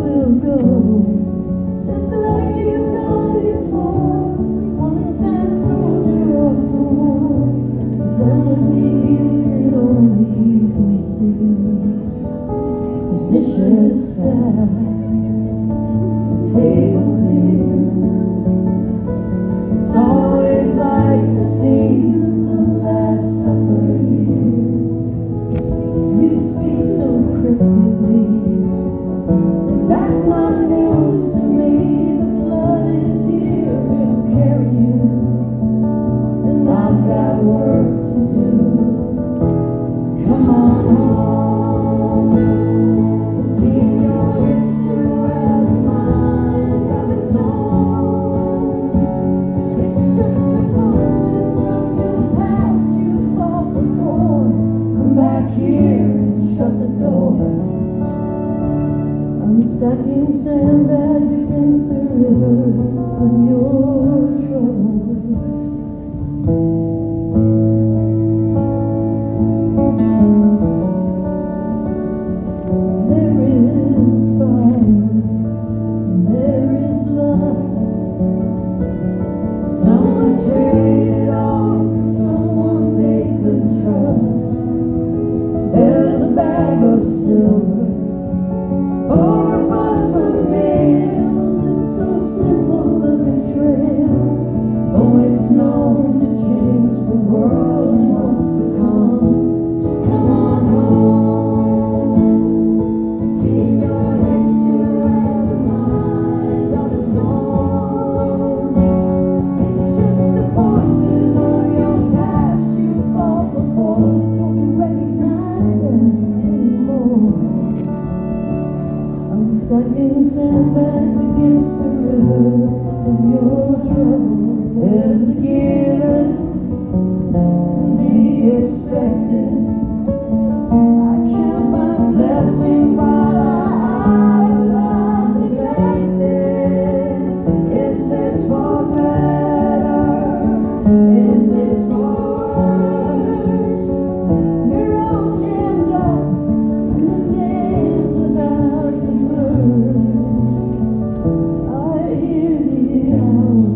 will go, just like you've done before. One time soldier of the war, friendly years that only you can see. The dishes stacked, the table clear. It's always like the scene of the Last Supper here. You speak so cryptically, but that's not news to me. The blood is here, it'll carry you, and I've got work to do. Come on home. The team you're hitched to has a mind of its own. It's just the voices of your past you fought before. Come back here and shut the door. I'm stacking sandbags against the river of your trouble. There is fire, and there is lust. Someone traded all for someone they could trust. There's a bag of silver for a bus of nails. It's so simple, the betrayal. Oh, it's known to change the world and what's to come. Just come on home. The team you're hitched to has a mind of its own. It's just the voices of your past you fought before. Don't you recognize them anymore? I'm stacking sandbags against the river of your trouble. There's the given and the expected. I can't find blessings while I'm neglected. Is this for better? Is this for worse? You're all jammed up and the dam's about to burst. I hear the hour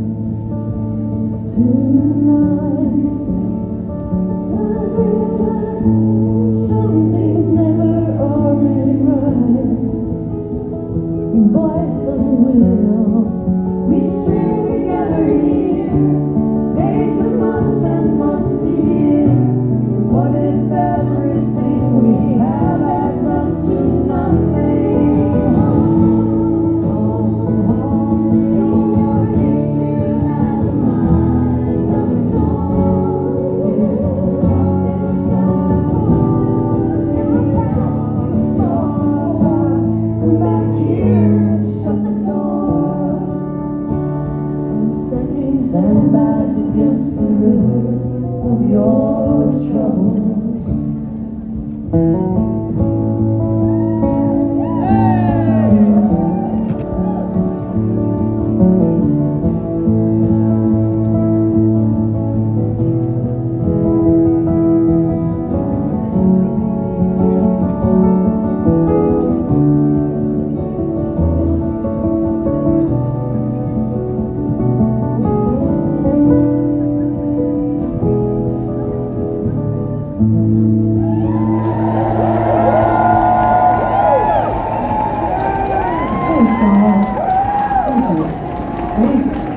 in the night. I realize some things never are made right. Boy, some will. We string together here, days to months and months to years. What if everything we have adds up to nothing? Home, home, home. The team you're hitched to has a mind of its own. It's just the voices of your past you fought before. Come back here and shut the door. I'm stacking sandbags against the river of your trouble. Thank you.